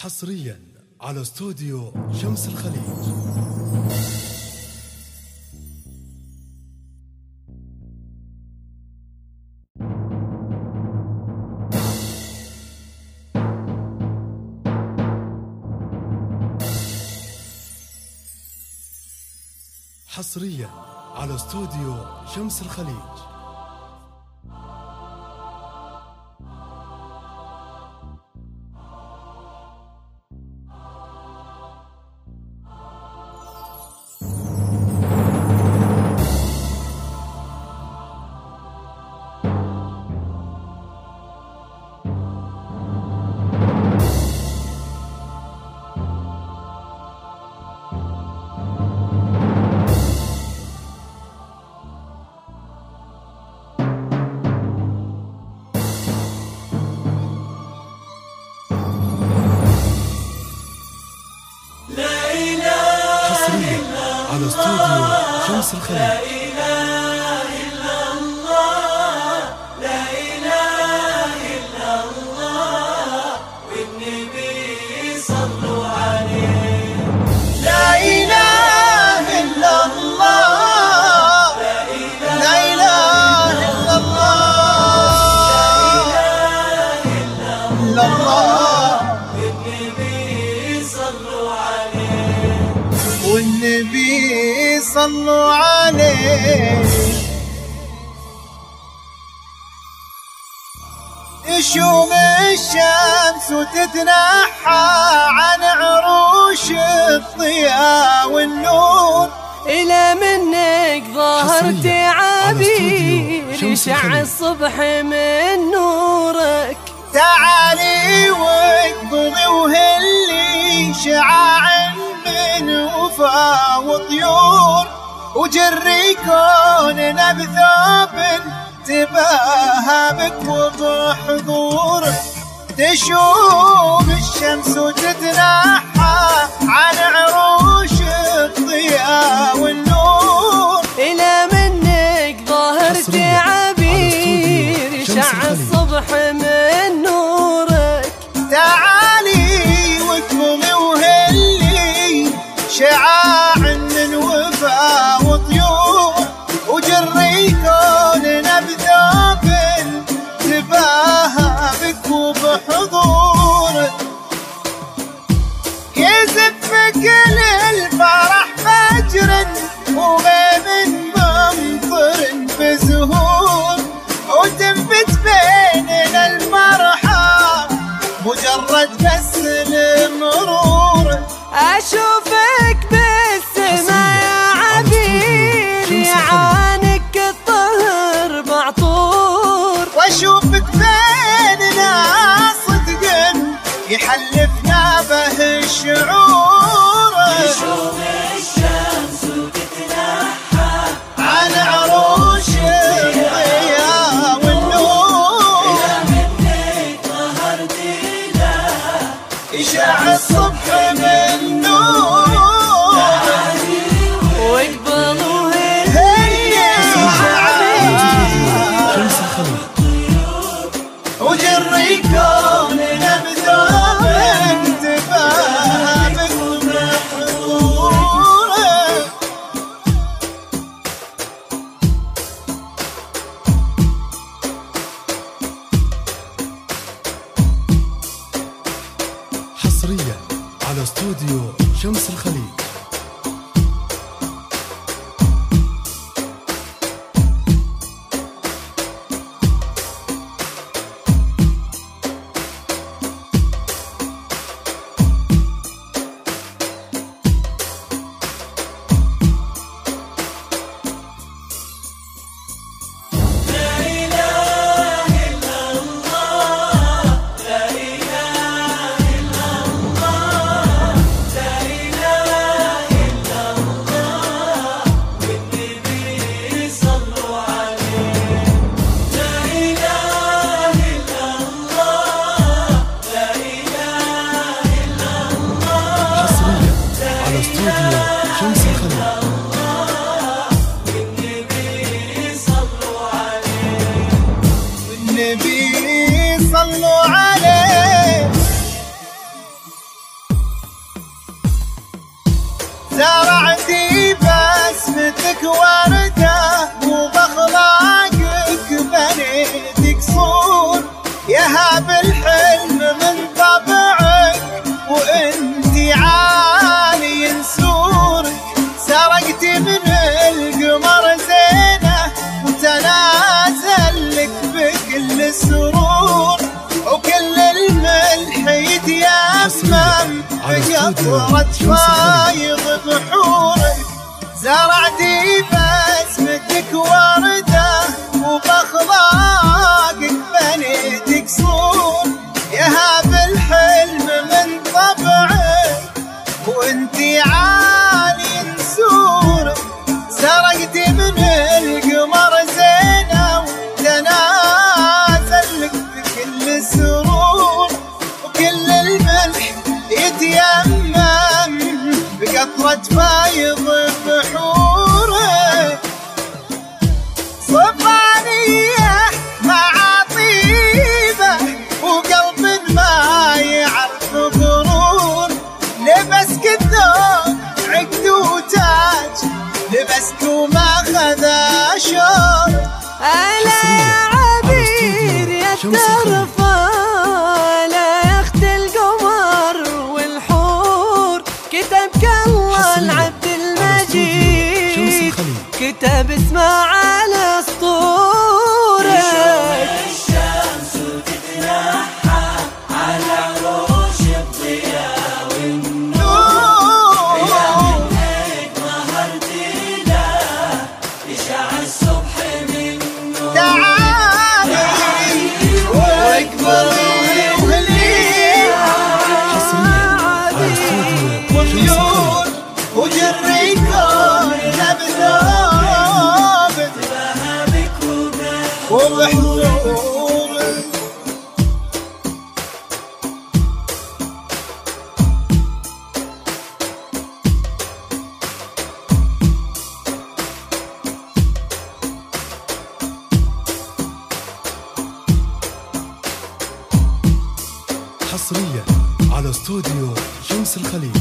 حصريا على استوديو شمس الخليج. حصريا على استوديو شمس الخليج. على استوديو شمس الخليج. لا إله إلا الله، لا إله إلا الله، والنبي صلوا عليه. لا إله إلا الله، لا إله إلا الله، لا إله إلا الله، والنبي صلوا عليه، والنبي صلوا عليه. تشوم الشمس وتتنحى عن عروش الضياء والنور، إلى منك ظهرت عبير يشع الصبح من نورك. تعالي واقبضي وهلي شعاع من وفا وطيور، وجري كوننا بثوب تباهى بك وبحضور. تشوم الشمس وتتنحى عن عروش الضياء والنور، إلى منك ظهرت عبير يشع الصبح من نورك. تعالي واقبضي وهلي شعاع من وفا وطيور، وجري كوننا بثوب تباهى بك وبحضور. يزفك للفرح فجر وغيم ممطر بزهور، وتنبت بيننا الفرحة مجرد بس المرور. أشوفك بالسما يا عبير يعانك الطهر معطور، وأشوفك بيننا صدق يحلفنا به الشعور. تشوم الشمس وتتنحى عن عروش الضياء والنور، إلى منك ظهرت لها يشع الصبح من نور. واقبضوا هي شمس الخليج. وجري كوننا بثوب تباهى بك وبحضور. حصريا على استوديو شمس الخليج. لا إله إلا الله، لا إله زرعتي بسمتك وردة وبأخلاقك بنيت قصور، يهاب الحلم من طبعك وانتي عالي نسورك، سرقتي من القمر زينة وتنازل لك بكل سرور، وكل الملح يتيمم بقطرة فايض بحورك، زرعتي بسمتك وردة وبأخلاقك بنيت قصور، يهاب الحلم من طبعك وانتي عالي نسورك، سرقتي من القمر زينة وتنازل لك بكل سرور، وكل الملح يتيمم بقطرة فايض بحورك، صبانية مع طيبة وقلب ما يعرف غرور، لبسك الثوب عقد وتاج، لبسك وما خذا شور، ألا عبير يترفع على يخت القمر والحور، كتبك الله العبد المجيد، كتب اسمه على سطورك، الشمس تتنحى على عروش الضياء والنور، يا من هيك ظهرتينا يشع الصبح من نور، تعالي واكبري وهلي وطيور وجري كون بثوب ذهبك وبحضورك. حصريا على استوديو شمس الخليج.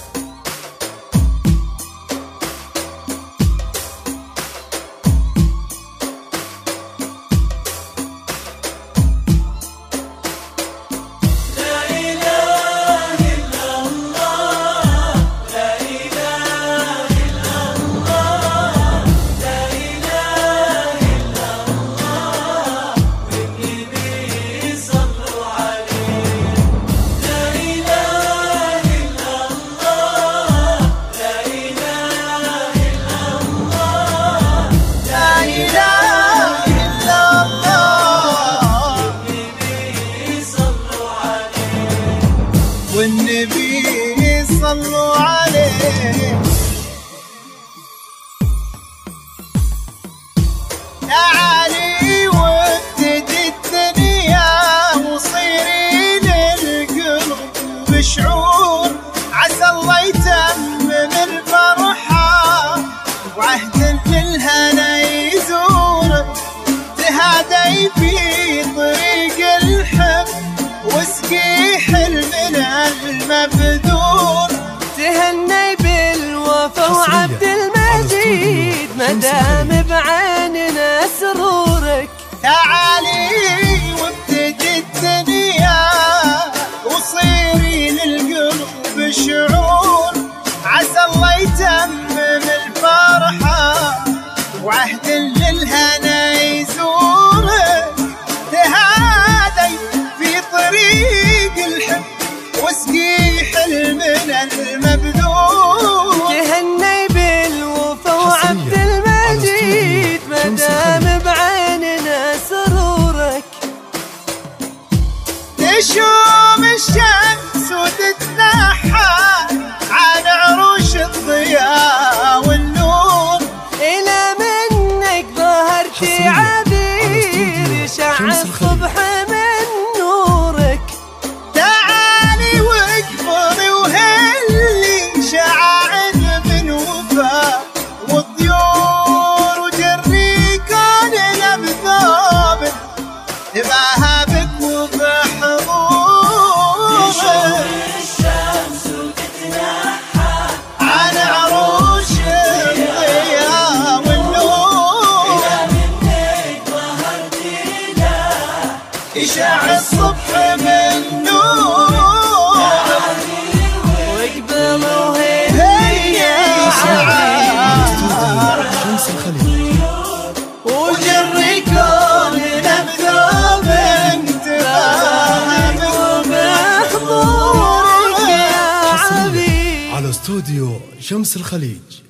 والنبي صلوا عليه، تعالي وابتدي الدنيا وصيري للقلب شعور، عسى الله يتمم الفرحة وعهد للهنا يزور، تهادي في طريق الحب واسقي حلمنا المبذور، تهني بالوفا وعبد المجيد مدام بعيننا سرورك، تعالي وابتدي الدنيا وصيري للقلب شعور، عسى الله يتمم الفرحة وعهد للهنا يزورك، تهادي في طريق الحب واسقي حلمنا المبذور، تهني بالوفا وعبد المجيد مدام بعيننا سرور. يشع الصبح من نور واقبلوا هي شعار شمس الخليج وجري كوننا بثوب انتباه بحضورك يا عبيد على استوديو شمس الخليج.